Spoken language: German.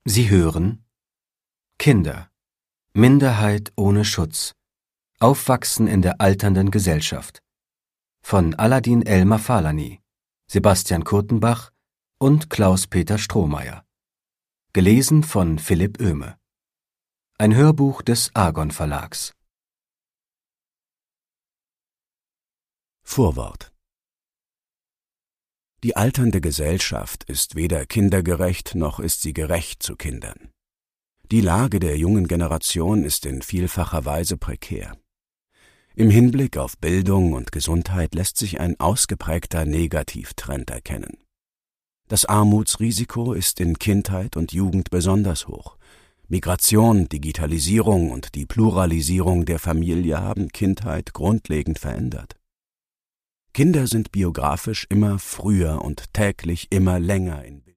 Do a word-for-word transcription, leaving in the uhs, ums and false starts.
Sie hören Kinder, Minderheit ohne Schutz, Aufwachsen in der alternden Gesellschaft von Aladin El-Mafalani, Sebastian Kurtenbach und Klaus-Peter Strohmeier. Gelesen von Philipp Oehme. Ein Hörbuch des Argon Verlags. Vorwort. Die alternde Gesellschaft ist weder kindergerecht, noch ist sie gerecht zu Kindern. Die Lage der jungen Generation ist in vielfacher Weise prekär. Im Hinblick auf Bildung und Gesundheit lässt sich ein ausgeprägter Negativtrend erkennen. Das Armutsrisiko ist in Kindheit und Jugend besonders hoch. Migration, Digitalisierung und die Pluralisierung der Familie haben Kindheit grundlegend verändert. Kinder sind biografisch immer früher und täglich immer länger in